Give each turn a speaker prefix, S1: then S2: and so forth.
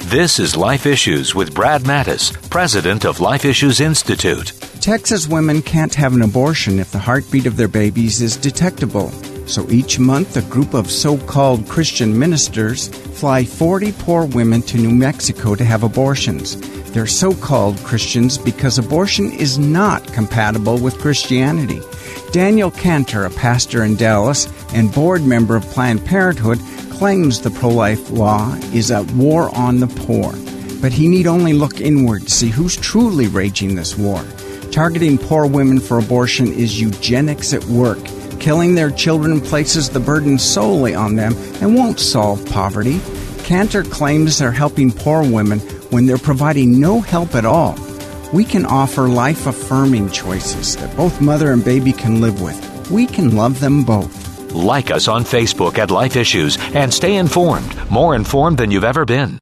S1: This is Life Issues with Brad Mattis, president of Life Issues Institute.
S2: Texas women can't have an abortion if the heartbeat of their babies is detectable. So each month, a group of so-called Christian ministers fly 40 poor women to New Mexico to have abortions. They're so-called Christians because abortion is not compatible with Christianity. Daniel Cantor, a pastor in Dallas and board member of Planned Parenthood, claims the pro-life law is a war on the poor. But he need only look inward to see who's truly waging this war. Targeting poor women for abortion is eugenics at work. Killing their children places the burden solely on them and won't solve poverty. Cantor claims they're helping poor women when they're providing no help at all. We can offer life-affirming choices that both mother and baby can live with. We can love them both.
S1: Like us on Facebook at Life Issues and stay informed, more informed than you've ever been.